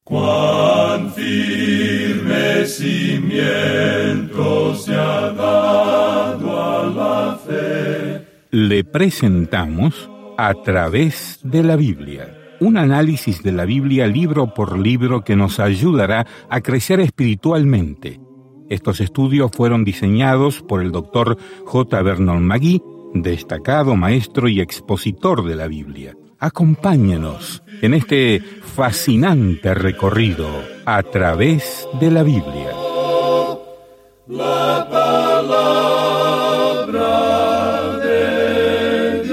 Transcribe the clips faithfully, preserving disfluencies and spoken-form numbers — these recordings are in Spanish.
Cuán firme cimiento se ha dado a la fe. Le presentamos A Través de la Biblia, un análisis de la Biblia libro por libro que nos ayudará a crecer espiritualmente. Estos estudios fueron diseñados por el doctor J. Vernon McGee, destacado maestro y expositor de la Biblia. Acompáñenos en este fascinante recorrido a través de la Biblia. La palabra de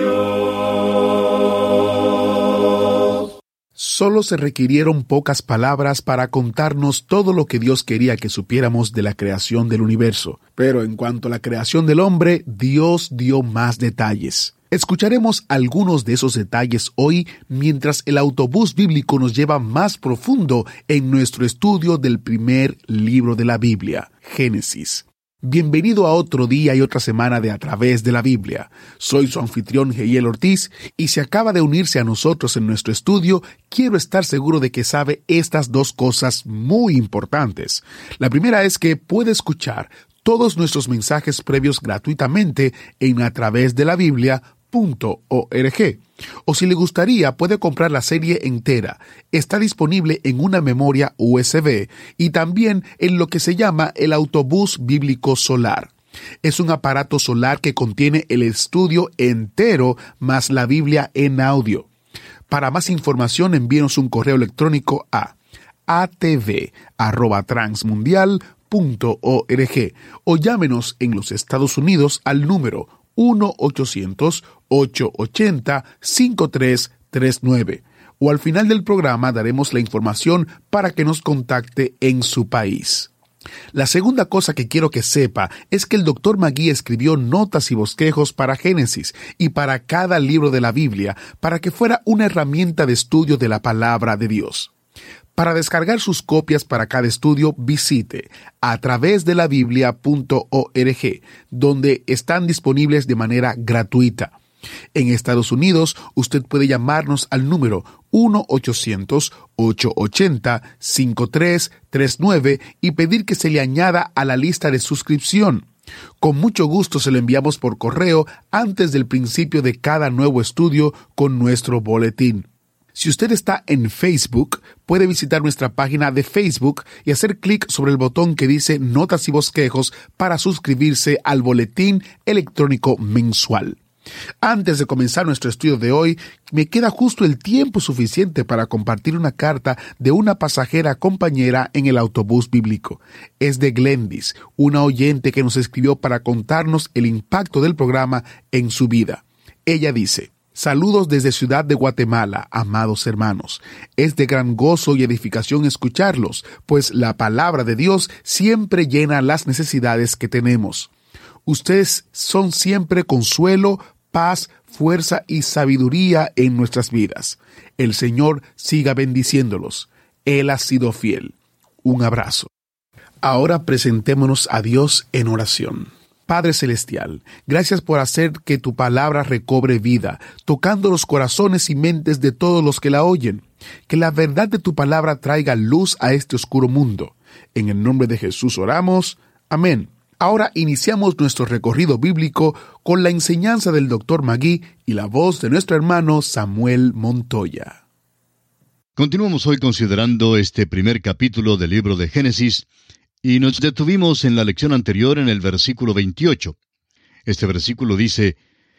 Dios. Solo se requirieron pocas palabras para contarnos todo lo que Dios quería que supiéramos de la creación del universo. Pero en cuanto a la creación del hombre, Dios dio más detalles. Escucharemos algunos de esos detalles hoy mientras el autobús bíblico nos lleva más profundo en nuestro estudio del primer libro de la Biblia, Génesis. Bienvenido a otro día y otra semana de A Través de la Biblia. Soy su anfitrión Jehiel Ortiz y si acaba de unirse a nosotros en nuestro estudio, quiero estar seguro de que sabe estas dos cosas muy importantes. La primera es que puede escuchar todos nuestros mensajes previos gratuitamente en a través de la biblia punto org. O si le gustaría, puede comprar la serie entera. Está disponible en una memoria U S B y también en lo que se llama el autobús bíblico solar. Es un aparato solar que contiene el estudio entero más la Biblia en audio. Para más información, envíenos un correo electrónico a a t v arroba transmundial punto org o llámenos en los Estados Unidos al número uno ochocientos, ochocientos ochenta, cincuenta y tres treinta y nueve. O al final del programa daremos la información para que nos contacte en su país. La segunda cosa que quiero que sepa es que el doctor McGee escribió notas y bosquejos para Génesis y para cada libro de la Biblia para que fuera una herramienta de estudio de la palabra de Dios. Para descargar sus copias para cada estudio, visite a través de la biblia punto org, donde están disponibles de manera gratuita. En Estados Unidos, usted puede llamarnos al número uno ochocientos, ochocientos ochenta, cincuenta y tres treinta y nueve y pedir que se le añada a la lista de suscripción. Con mucho gusto se lo enviamos por correo antes del principio de cada nuevo estudio con nuestro boletín. Si usted está en Facebook, puede visitar nuestra página de Facebook y hacer clic sobre el botón que dice Notas y Bosquejos para suscribirse al boletín electrónico mensual. Antes de comenzar nuestro estudio de hoy, me queda justo el tiempo suficiente para compartir una carta de una pasajera compañera en el autobús bíblico. Es de Glendis, una oyente que nos escribió para contarnos el impacto del programa en su vida. Ella dice: saludos desde Ciudad de Guatemala, amados hermanos. Es de gran gozo y edificación escucharlos, pues la palabra de Dios siempre llena las necesidades que tenemos. Ustedes son siempre consuelo, paz, fuerza y sabiduría en nuestras vidas. El Señor siga bendiciéndolos. Él ha sido fiel. Un abrazo. Ahora presentémonos a Dios en oración. Padre Celestial, gracias por hacer que tu palabra recobre vida, tocando los corazones y mentes de todos los que la oyen. Que la verdad de tu palabra traiga luz a este oscuro mundo. En el nombre de Jesús oramos. Amén. Ahora iniciamos nuestro recorrido bíblico con la enseñanza del doctor McGee y la voz de nuestro hermano Samuel Montoya. Continuamos hoy considerando este primer capítulo del libro de Génesis, y nos detuvimos en la lección anterior en el versículo veintiocho. Este versículo dice: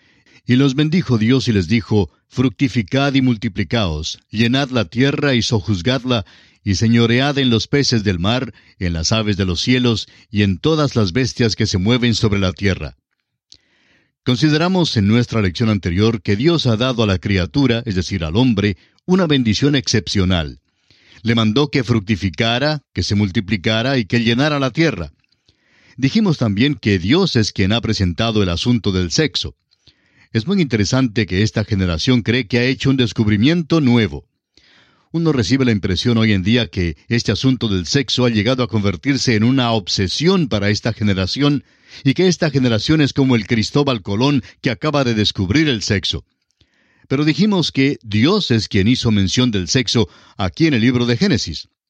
Y los bendijo Dios y les dijo: Fructificad y multiplicaos, llenad la tierra y sojuzgadla, y señoread en los peces del mar, en las aves de los cielos, y en todas las bestias que se mueven sobre la tierra. Consideramos en nuestra lección anterior que Dios ha dado a la criatura, es decir, al hombre, una bendición excepcional. Le mandó que fructificara, que se multiplicara y que llenara la tierra. Dijimos también que Dios es quien ha presentado el asunto del sexo. Es muy interesante que esta generación cree que ha hecho un descubrimiento nuevo. Uno recibe la impresión hoy en día que este asunto del sexo ha llegado a convertirse en una obsesión para esta generación, y que esta generación es como el Cristóbal Colón que acaba de descubrir el sexo. Pero dijimos que Dios es quien hizo mención del sexo aquí en el libro de Génesis.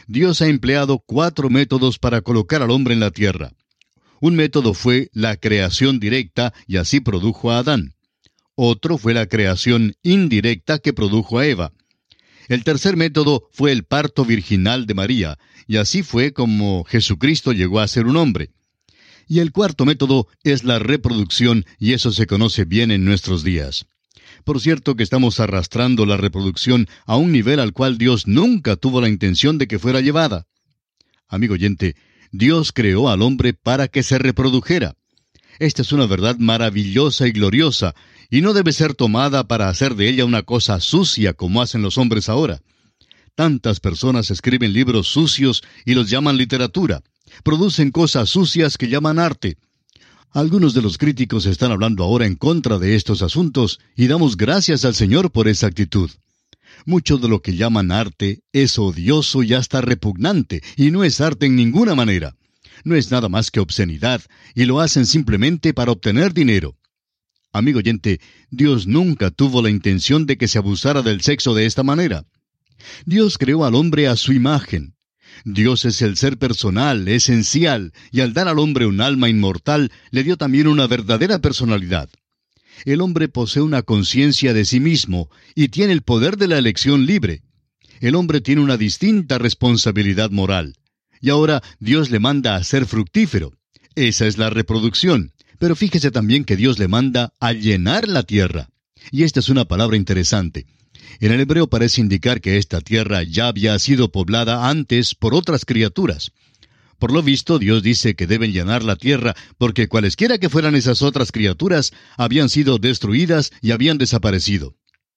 Dios ha empleado cuatro métodos para colocar al hombre en la tierra. Un método fue la creación directa y así produjo a Adán. Otro fue la creación indirecta que produjo a Eva. El tercer método fue el parto virginal de María, y así fue como Jesucristo llegó a ser un hombre. Y el cuarto método es la reproducción, y eso se conoce bien en nuestros días. Por cierto que estamos arrastrando la reproducción a un nivel al cual Dios nunca tuvo la intención de que fuera llevada. Amigo oyente, Dios creó al hombre para que se reprodujera. Esta es una verdad maravillosa y gloriosa, y no debe ser tomada para hacer de ella una cosa sucia como hacen los hombres ahora. Tantas personas escriben libros sucios y los llaman literatura. Producen cosas sucias que llaman arte. Algunos de los críticos están hablando ahora en contra de estos asuntos y damos gracias al Señor por esa actitud. Mucho de lo que llaman arte es odioso y hasta repugnante, y no es arte en ninguna manera. No es nada más que obscenidad, y lo hacen simplemente para obtener dinero. Amigo oyente, Dios nunca tuvo la intención de que se abusara del sexo de esta manera. Dios creó al hombre a su imagen. Dios es el ser personal, esencial, y al dar al hombre un alma inmortal, le dio también una verdadera personalidad. El hombre posee una conciencia de sí mismo y tiene el poder de la elección libre. El hombre tiene una distinta responsabilidad moral. Y ahora Dios le manda a ser fructífero. Esa es la reproducción. Pero fíjese también que Dios le manda a llenar la tierra. Y esta es una palabra interesante. En el hebreo parece indicar que esta tierra ya había sido poblada antes por otras criaturas. Por lo visto, Dios dice que deben llenar la tierra porque cualesquiera que fueran esas otras criaturas habían sido destruidas y habían desaparecido.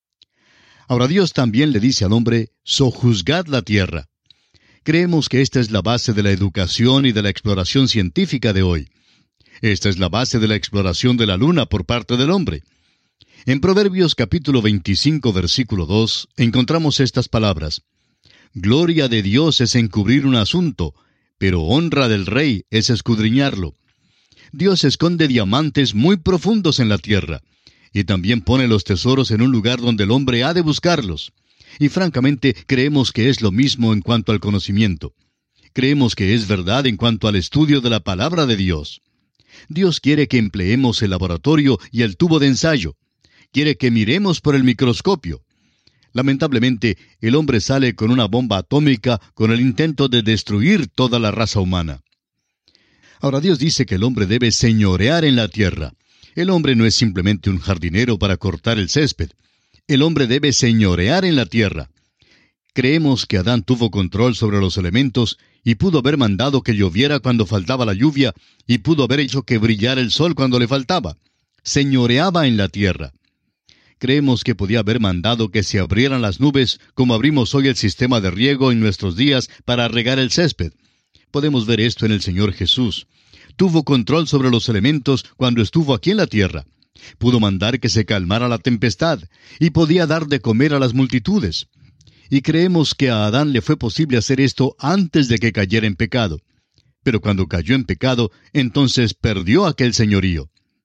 Ahora Dios también le dice al hombre, sojuzgad la tierra. Creemos que esta es la base de la educación y de la exploración científica de hoy. Esta es la base de la exploración de la luna por parte del hombre. En Proverbios capítulo veinticinco, versículo dos, encontramos estas palabras. Gloria de Dios es encubrir un asunto, pero honra del rey es escudriñarlo. Dios esconde diamantes muy profundos en la tierra, y también pone los tesoros en un lugar donde el hombre ha de buscarlos. Y francamente creemos que es lo mismo en cuanto al conocimiento. Creemos que es verdad en cuanto al estudio de la palabra de Dios. Dios quiere que empleemos el laboratorio y el tubo de ensayo. Quiere que miremos por el microscopio. Lamentablemente, el hombre sale con una bomba atómica con el intento de destruir toda la raza humana. Ahora Dios dice que el hombre debe señorear en la tierra. El hombre no es simplemente un jardinero para cortar el césped. El hombre debe señorear en la tierra. Creemos que Adán tuvo control sobre los elementos y pudo haber mandado que lloviera cuando faltaba la lluvia y pudo haber hecho que brillara el sol cuando le faltaba. Señoreaba en la tierra. Creemos que podía haber mandado que se abrieran las nubes, como abrimos hoy el sistema de riego en nuestros días para regar el césped. Podemos ver esto en el Señor Jesús. Tuvo control sobre los elementos cuando estuvo aquí en la tierra. Pudo mandar que se calmara la tempestad, y podía dar de comer a las multitudes. Y creemos que a Adán le fue posible hacer esto antes de que cayera en pecado. Pero cuando cayó en pecado, entonces perdió aquel señorío.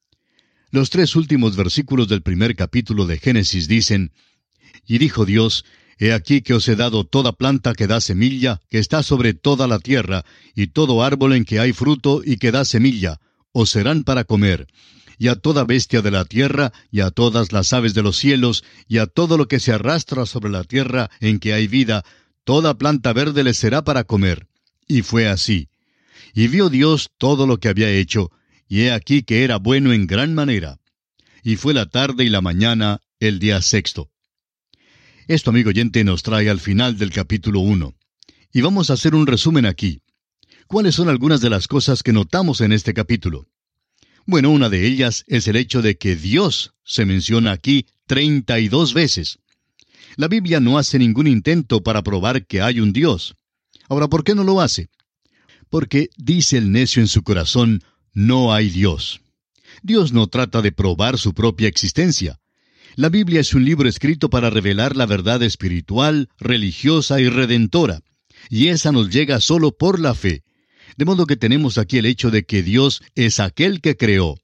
Los tres últimos versículos del primer capítulo de Génesis dicen, Y dijo Dios, He aquí que os he dado toda planta que da semilla, que está sobre toda la tierra, y todo árbol en que hay fruto y que da semilla, os serán para comer. Y a toda bestia de la tierra, y a todas las aves de los cielos, y a todo lo que se arrastra sobre la tierra en que hay vida, toda planta verde les será para comer. Y fue así. Y vio Dios todo lo que había hecho, y he aquí que era bueno en gran manera. Y fue la tarde y la mañana, el día sexto. Esto, amigo oyente, nos trae al final del capítulo uno. Y vamos a hacer un resumen aquí. ¿Cuáles son algunas de las cosas que notamos en este capítulo? Bueno, una de ellas es el hecho de que Dios se menciona aquí treinta y dos veces. La Biblia no hace ningún intento para probar que hay un Dios. Ahora, ¿por qué no lo hace? Porque dice el necio en su corazón, no hay Dios. Dios no trata de probar su propia existencia. La Biblia es un libro escrito para revelar la verdad espiritual, religiosa y redentora. Y esa nos llega solo por la fe. De modo que tenemos aquí el hecho de que Dios es aquel que creó.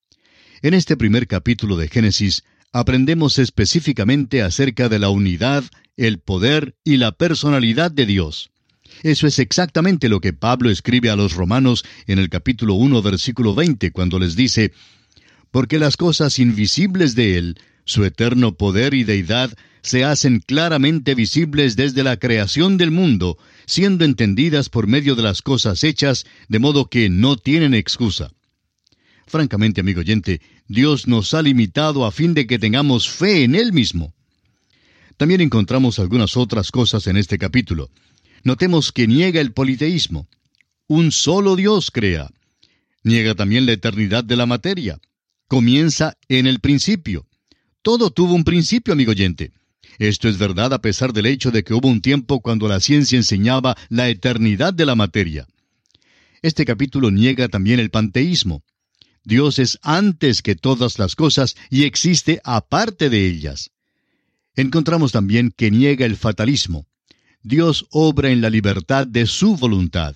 En este primer capítulo de Génesis, aprendemos específicamente acerca de la unidad, el poder y la personalidad de Dios. Eso es exactamente lo que Pablo escribe a los romanos en el capítulo uno, versículo veinte, cuando les dice: «Porque las cosas invisibles de Él, su eterno poder y deidad, se hacen claramente visibles desde la creación del mundo, siendo entendidas por medio de las cosas hechas, de modo que no tienen excusa». Francamente, amigo oyente, Dios nos ha limitado a fin de que tengamos fe en Él mismo. También encontramos algunas otras cosas en este capítulo. Notemos que niega el politeísmo. Un solo Dios crea. Niega también la eternidad de la materia. Comienza en el principio. Todo tuvo un principio, amigo oyente. Esto es verdad a pesar del hecho de que hubo un tiempo cuando la ciencia enseñaba la eternidad de la materia. Este capítulo niega también el panteísmo. Dios es antes que todas las cosas y existe aparte de ellas. Encontramos también que niega el fatalismo. Dios obra en la libertad de su voluntad.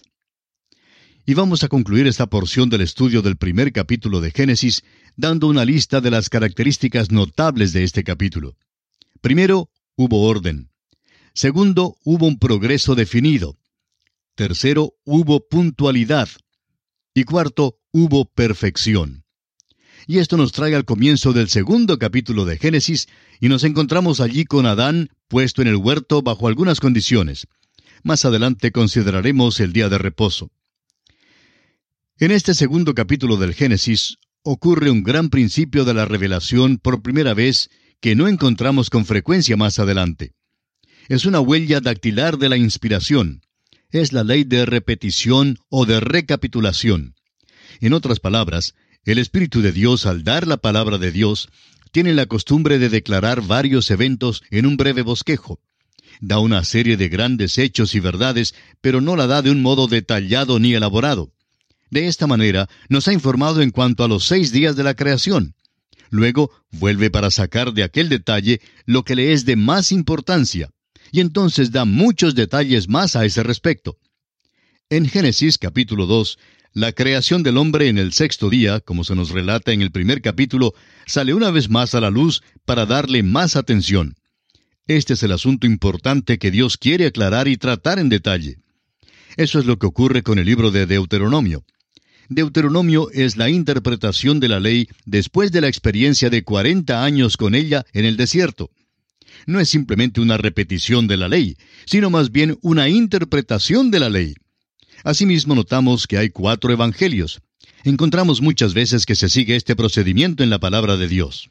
Y vamos a concluir esta porción del estudio del primer capítulo de Génesis dando una lista de las características notables de este capítulo. Primero, hubo orden. Segundo, hubo un progreso definido. Tercero, hubo puntualidad. Y cuarto, hubo perfección. Y esto nos trae al comienzo del segundo capítulo de Génesis, y nos encontramos allí con Adán puesto en el huerto bajo algunas condiciones. Más adelante consideraremos el día de reposo. En este segundo capítulo del Génesis ocurre un gran principio de la revelación por primera vez que no encontramos con frecuencia más adelante. Es una huella dactilar de la inspiración. Es la ley de repetición o de recapitulación. En otras palabras, el Espíritu de Dios, al dar la palabra de Dios, tiene la costumbre de declarar varios eventos en un breve bosquejo. Da una serie de grandes hechos y verdades, pero no la da de un modo detallado ni elaborado. De esta manera, nos ha informado en cuanto a los seis días de la creación. Luego, vuelve para sacar de aquel detalle lo que le es de más importancia, y entonces da muchos detalles más a ese respecto. En Génesis capítulo dos, la creación del hombre en el sexto día, como se nos relata en el primer capítulo, sale una vez más a la luz para darle más atención. Este es el asunto importante que Dios quiere aclarar y tratar en detalle. Eso es lo que ocurre con el libro de Deuteronomio. Deuteronomio es la interpretación de la ley después de la experiencia de cuarenta años con ella en el desierto. No es simplemente una repetición de la ley, sino más bien una interpretación de la ley. Asimismo, notamos que hay cuatro evangelios. Encontramos muchas veces que se sigue este procedimiento en la palabra de Dios.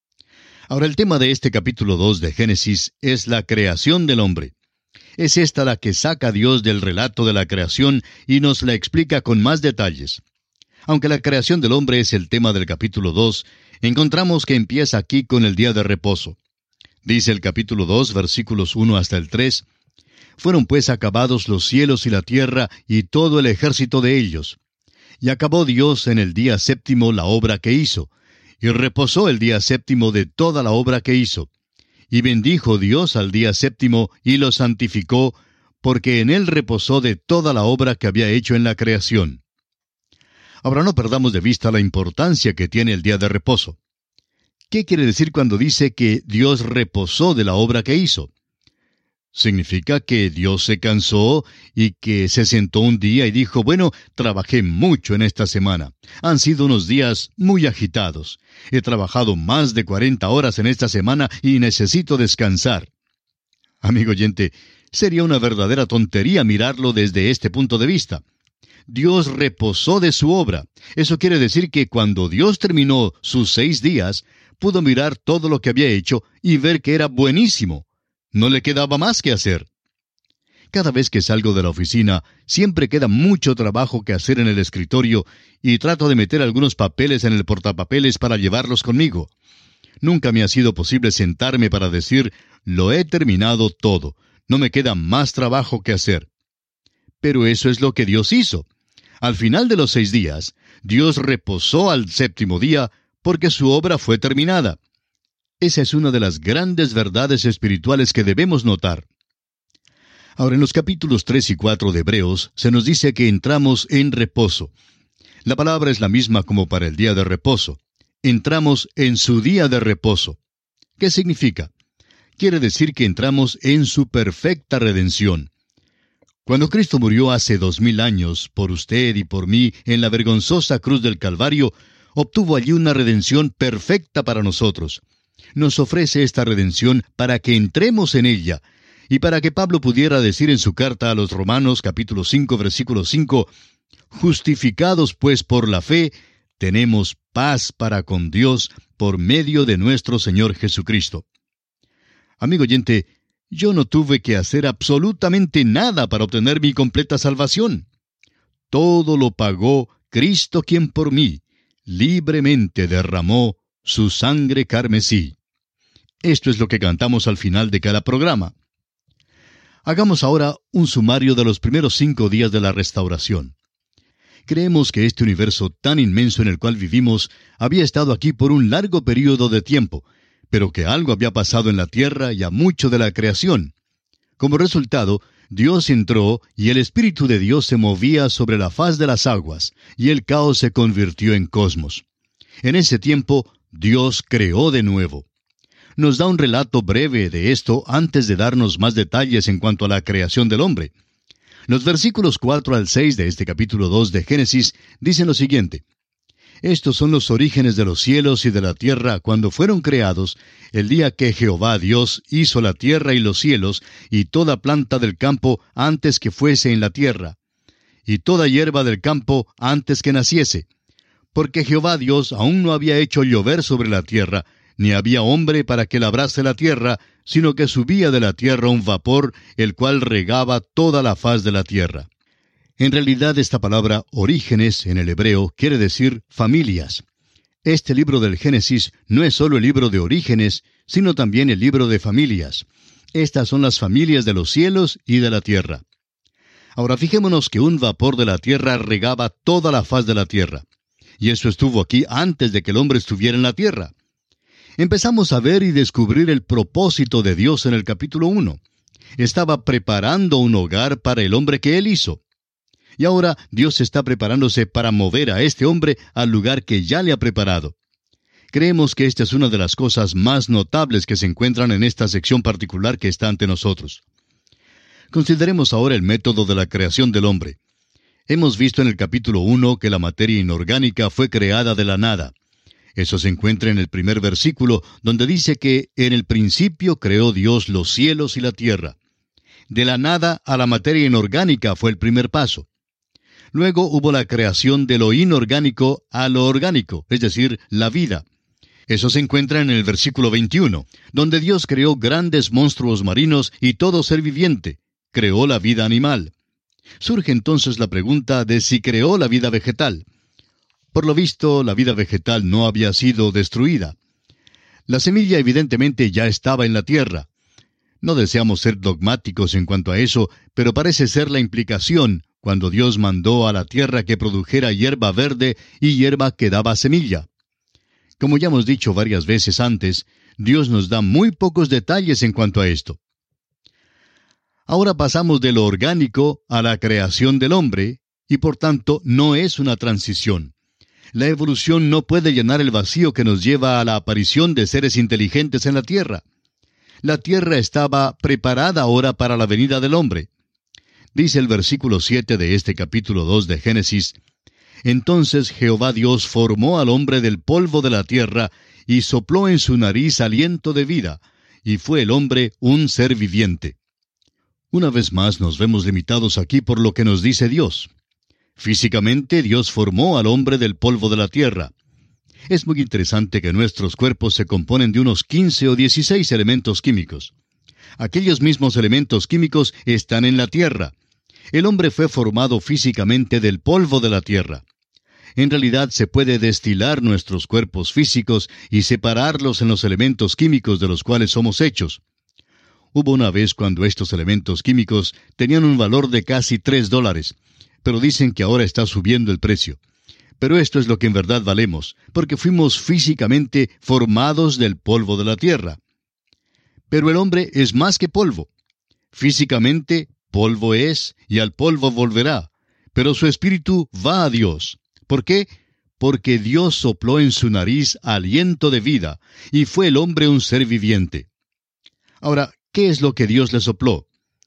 Ahora, el tema de este capítulo dos de Génesis es la creación del hombre. Es esta la que saca a Dios del relato de la creación y nos la explica con más detalles. Aunque la creación del hombre es el tema del capítulo dos, encontramos que empieza aquí con el día de reposo. Dice el capítulo dos, versículos uno hasta el tres, «Fueron pues acabados los cielos y la tierra y todo el ejército de ellos. Y acabó Dios en el día séptimo la obra que hizo, y reposó el día séptimo de toda la obra que hizo. Y bendijo Dios al día séptimo y lo santificó, porque en él reposó de toda la obra que había hecho en la creación». Ahora no perdamos de vista la importancia que tiene el día de reposo. ¿Qué quiere decir cuando dice que Dios reposó de la obra que hizo? Significa que Dios se cansó y que se sentó un día y dijo, bueno, trabajé mucho en esta semana. Han sido unos días muy agitados. He trabajado más de cuarenta horas en esta semana y necesito descansar. Amigo oyente, sería una verdadera tontería mirarlo desde este punto de vista. Dios reposó de su obra. Eso quiere decir que cuando Dios terminó sus seis días, pudo mirar todo lo que había hecho y ver que era buenísimo. No le quedaba más que hacer. Cada vez que salgo de la oficina, siempre queda mucho trabajo que hacer en el escritorio y trato de meter algunos papeles en el portapapeles para llevarlos conmigo. Nunca me ha sido posible sentarme para decir, lo he terminado todo, no me queda más trabajo que hacer. Pero eso es lo que Dios hizo. Al final de los seis días, Dios reposó al séptimo día porque su obra fue terminada. Esa es una de las grandes verdades espirituales que debemos notar. Ahora, en los capítulos tres y cuatro de Hebreos, se nos dice que entramos en reposo. La palabra es la misma como para el día de reposo. Entramos en su día de reposo. ¿Qué significa? Quiere decir que entramos en su perfecta redención. Cuando Cristo murió hace dos mil años por usted y por mí en la vergonzosa cruz del Calvario, obtuvo allí una redención perfecta para nosotros. Nos ofrece esta redención para que entremos en ella, y para que Pablo pudiera decir en su carta a los Romanos, capítulo cinco, versículo cinco, «Justificados pues por la fe, tenemos paz para con Dios por medio de nuestro Señor Jesucristo». Amigo oyente, yo no tuve que hacer absolutamente nada para obtener mi completa salvación. Todo lo pagó Cristo, quien por mí libremente derramó su sangre carmesí. Esto es lo que cantamos al final de cada programa. Hagamos ahora un sumario de los primeros cinco días de la restauración. Creemos que este universo tan inmenso en el cual vivimos había estado aquí por un largo período de tiempo, pero que algo había pasado en la tierra y a mucho de la creación. Como resultado, Dios entró y el Espíritu de Dios se movía sobre la faz de las aguas, y el caos se convirtió en cosmos. En ese tiempo, Dios creó de nuevo. Nos da un relato breve de esto antes de darnos más detalles en cuanto a la creación del hombre. Los versículos cuatro al seis de este capítulo dos de Génesis dicen lo siguiente: «Estos son los orígenes de los cielos y de la tierra cuando fueron creados, el día que Jehová Dios hizo la tierra y los cielos, y toda planta del campo antes que fuese en la tierra, y toda hierba del campo antes que naciese. Porque Jehová Dios aún no había hecho llover sobre la tierra, ni había hombre para que labrase la tierra, sino que subía de la tierra un vapor, el cual regaba toda la faz de la tierra». En realidad, esta palabra orígenes en el hebreo quiere decir familias. Este libro del Génesis no es solo el libro de orígenes, sino también el libro de familias. Estas son las familias de los cielos y de la tierra. Ahora fijémonos que un vapor de la tierra regaba toda la faz de la tierra. Y eso estuvo aquí antes de que el hombre estuviera en la tierra. Empezamos a ver y descubrir el propósito de Dios en el capítulo uno. Estaba preparando un hogar para el hombre que Él hizo. Y ahora Dios está preparándose para mover a este hombre al lugar que ya le ha preparado. Creemos que esta es una de las cosas más notables que se encuentran en esta sección particular que está ante nosotros. Consideremos ahora el método de la creación del hombre. Hemos visto en el capítulo uno que la materia inorgánica fue creada de la nada. Eso se encuentra en el primer versículo, donde dice que en el principio creó Dios los cielos y la tierra. De la nada a la materia inorgánica fue el primer paso. Luego hubo la creación de lo inorgánico a lo orgánico, es decir, la vida. Eso se encuentra en el versículo veintiuno, donde Dios creó grandes monstruos marinos y todo ser viviente. Creó la vida animal. Surge entonces la pregunta de si creó la vida vegetal. Por lo visto, la vida vegetal no había sido destruida. La semilla evidentemente ya estaba en la tierra. No deseamos ser dogmáticos en cuanto a eso, pero parece ser la implicación cuando Dios mandó a la tierra que produjera hierba verde y hierba que daba semilla. Como ya hemos dicho varias veces antes, Dios nos da muy pocos detalles en cuanto a esto. Ahora pasamos de lo orgánico a la creación del hombre, y por tanto no es una transición. La evolución no puede llenar el vacío que nos lleva a la aparición de seres inteligentes en la tierra. La tierra estaba preparada ahora para la venida del hombre. Dice el versículo siete de este capítulo dos de Génesis: «Entonces Jehová Dios formó al hombre del polvo de la tierra, y sopló en su nariz aliento de vida, y fue el hombre un ser viviente». Una vez más nos vemos limitados aquí por lo que nos dice Dios. Físicamente Dios formó al hombre del polvo de la tierra. Es muy interesante que nuestros cuerpos se componen de unos quince o dieciséis elementos químicos. Aquellos mismos elementos químicos están en la tierra. El hombre fue formado físicamente del polvo de la tierra. En realidad se puede destilar nuestros cuerpos físicos y separarlos en los elementos químicos de los cuales somos hechos. Hubo una vez cuando estos elementos químicos tenían un valor de casi tres dólares, pero dicen que ahora está subiendo el precio. Pero esto es lo que en verdad valemos, porque fuimos físicamente formados del polvo de la tierra. Pero el hombre es más que polvo. Físicamente, polvo es, y al polvo volverá, pero su espíritu va a Dios. ¿Por qué? Porque Dios sopló en su nariz aliento de vida, y fue el hombre un ser viviente. Ahora, ¿qué es lo que Dios le sopló?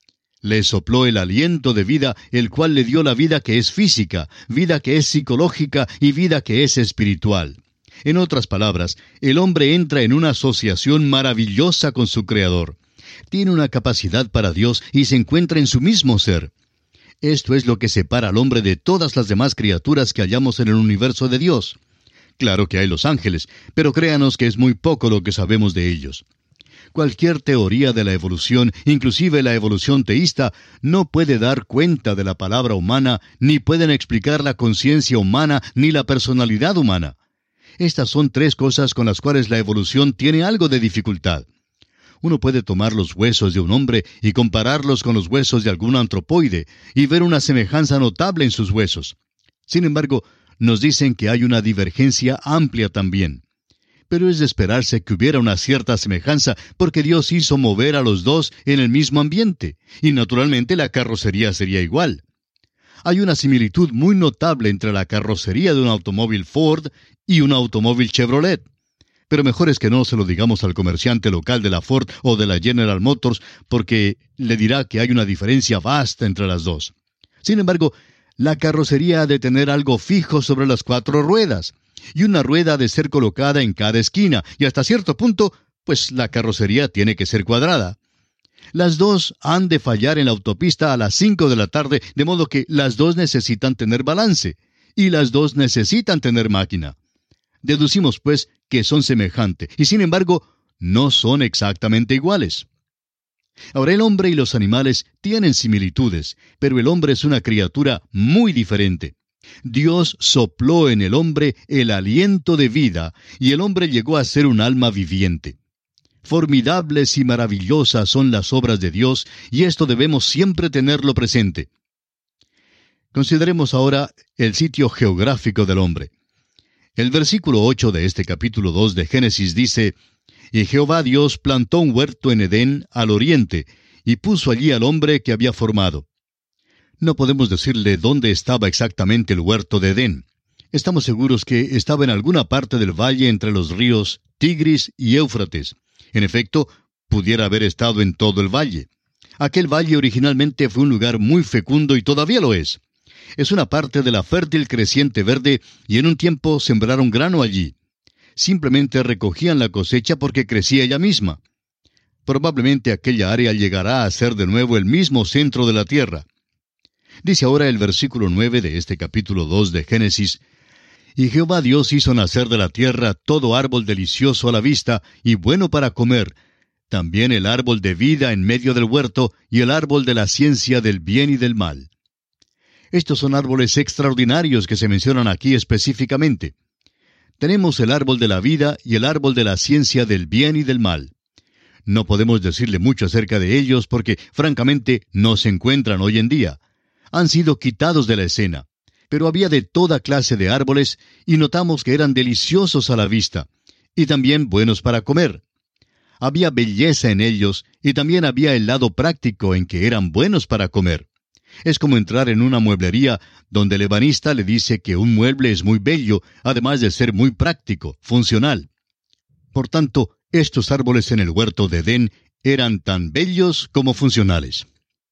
Le sopló el aliento de vida, el cual le dio la vida que es física, vida que es psicológica y vida que es espiritual. En otras palabras, el hombre entra en una asociación maravillosa con su Creador. Tiene una capacidad para Dios y se encuentra en su mismo ser. Esto es lo que separa al hombre de todas las demás criaturas que hallamos en el universo de Dios. Claro que hay los ángeles, pero créanos que es muy poco lo que sabemos de ellos. Cualquier teoría de la evolución, inclusive la evolución teísta, no puede dar cuenta de la palabra humana, ni pueden explicar la conciencia humana, ni la personalidad humana. Estas son tres cosas con las cuales la evolución tiene algo de dificultad. Uno puede tomar los huesos de un hombre y compararlos con los huesos de algún antropoide y ver una semejanza notable en sus huesos. Sin embargo, nos dicen que hay una divergencia amplia también. Pero es de esperarse que hubiera una cierta semejanza porque Dios hizo mover a los dos en el mismo ambiente, y naturalmente la carrocería sería igual. Hay una similitud muy notable entre la carrocería de un automóvil Ford y un automóvil Chevrolet. Pero mejor es que no se lo digamos al comerciante local de la Ford o de la General Motors, porque le dirá que hay una diferencia vasta entre las dos. Sin embargo, la carrocería ha de tener algo fijo sobre las cuatro ruedas, y una rueda ha de ser colocada en cada esquina, y hasta cierto punto, pues la carrocería tiene que ser cuadrada. Las dos han de fallar en la autopista a las cinco de la tarde, de modo que las dos necesitan tener balance, y las dos necesitan tener máquina. Deducimos, pues, que son semejantes, y sin embargo, no son exactamente iguales. Ahora, el hombre y los animales tienen similitudes, pero el hombre es una criatura muy diferente. Dios sopló en el hombre el aliento de vida, y el hombre llegó a ser un alma viviente. Formidables y maravillosas son las obras de Dios, y esto debemos siempre tenerlo presente. Consideremos ahora el sitio geográfico del hombre. El versículo ocho de este capítulo dos de Génesis dice: «Y Jehová Dios plantó un huerto en Edén al oriente, y puso allí al hombre que había formado». No podemos decirle dónde estaba exactamente el huerto de Edén. Estamos seguros que estaba en alguna parte del valle entre los ríos Tigris y Éufrates. En efecto, pudiera haber estado en todo el valle. Aquel valle originalmente fue un lugar muy fecundo y todavía lo es. Es una parte de la fértil creciente verde, y en un tiempo sembraron grano allí. Simplemente recogían la cosecha porque crecía ella misma. Probablemente aquella área llegará a ser de nuevo el mismo centro de la tierra. Dice ahora el versículo nueve de este capítulo dos de Génesis: «Y Jehová Dios hizo nacer de la tierra todo árbol delicioso a la vista y bueno para comer, también el árbol de vida en medio del huerto y el árbol de la ciencia del bien y del mal». Estos son árboles extraordinarios que se mencionan aquí específicamente. Tenemos el árbol de la vida y el árbol de la ciencia del bien y del mal. No podemos decirle mucho acerca de ellos porque, francamente, no se encuentran hoy en día. Han sido quitados de la escena. Pero había de toda clase de árboles y notamos que eran deliciosos a la vista, y también buenos para comer. Había belleza en ellos y también había el lado práctico en que eran buenos para comer. Es como entrar en una mueblería donde el ebanista le dice que un mueble es muy bello, además de ser muy práctico, funcional. Por tanto, estos árboles en el huerto de Edén eran tan bellos como funcionales.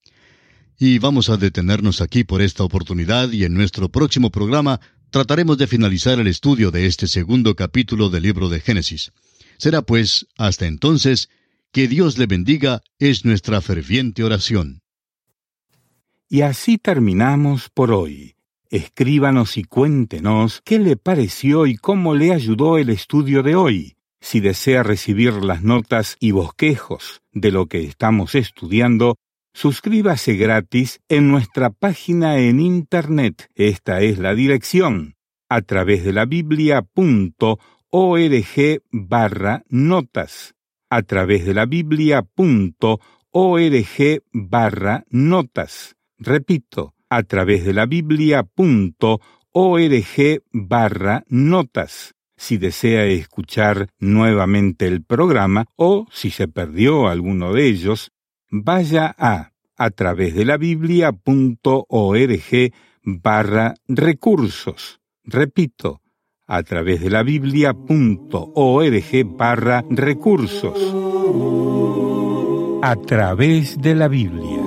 Y vamos a detenernos aquí por esta oportunidad, y en nuestro próximo programa trataremos de finalizar el estudio de este segundo capítulo del libro de Génesis. Será pues, hasta entonces, que Dios le bendiga, es nuestra ferviente oración. Y así terminamos por hoy. Escríbanos y cuéntenos qué le pareció y cómo le ayudó el estudio de hoy. Si desea recibir las notas y bosquejos de lo que estamos estudiando, suscríbase gratis en nuestra página en Internet. Esta es la dirección: a través de la biblia punto org barra notas. A través de la biblia punto org barra notas. Repito, a través de la biblia punto org barra notas. Si desea escuchar nuevamente el programa o si se perdió alguno de ellos, vaya a a través de la biblia punto org barra recursos. Repito, a través de la biblia punto org barra recursos. A través de la Biblia.